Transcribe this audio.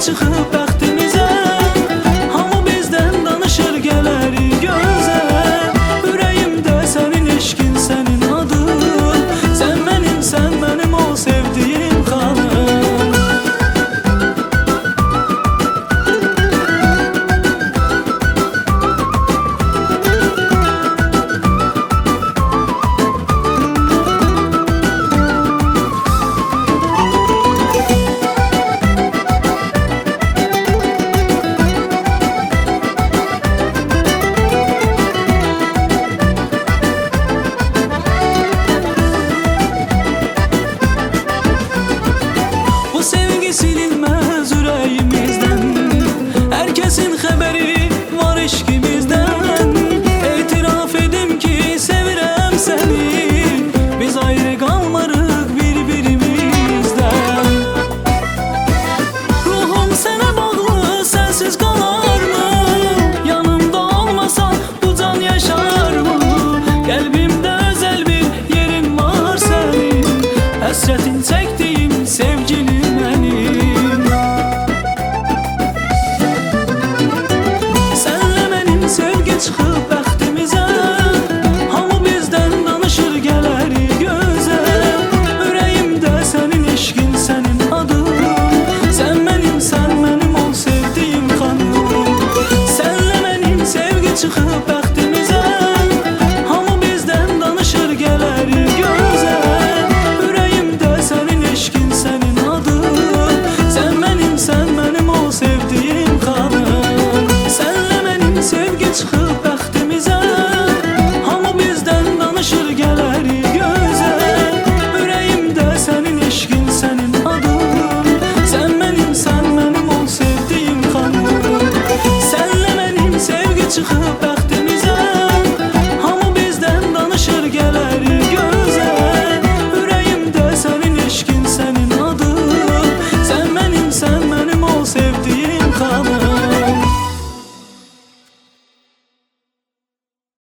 çıxıb bəxtimizə. Hamı bizdən danışır gələri gözə. Ürəyimdə sənin eşqin, sənin adın. Sən mənim o sevdiyim xanım. Bu sevgi silinmez ürəyimizdən. Hər kəsin xəbəri var eşqimizdən. Etiraf edim ki, sevirəm səni. Biz ayrı qalmarıq bir-birimizdən. Ruhum sənə bağlı, sənsiz qalarmı? Yanımda olmasan bu can yaşarmı? Qəlbimdə özəl bir yerin var sənin. Həsrətin çəkdiyim sevgilim mənim. Sənlə mənim sevgi çıxıb bəxtimizə. Hamı bizdən danışır gələri gözə. Ürəyimdə sənin eşqin, sənin adın. Sən mənim ol sevdiyim xanım. Sənlə mənim sevgi çıxıb bəxtimizə. Hamı bizdən danışır gələri gözə. Ürəyimdə sənin eşqin, sənin adın. Sən mənim ol sevdiyim xanım. Sənlə mənim sevgi çıxıb bəxtimizə. Hamı bizdən danışır gələri gözə. Ürəyimdə sənin eşqin, sənin adın. Sən mənim ol sevdiyim xanım. Sənlə mənim sevgi çıxıb bəxtimizə. Hamı bizdən danışır gələri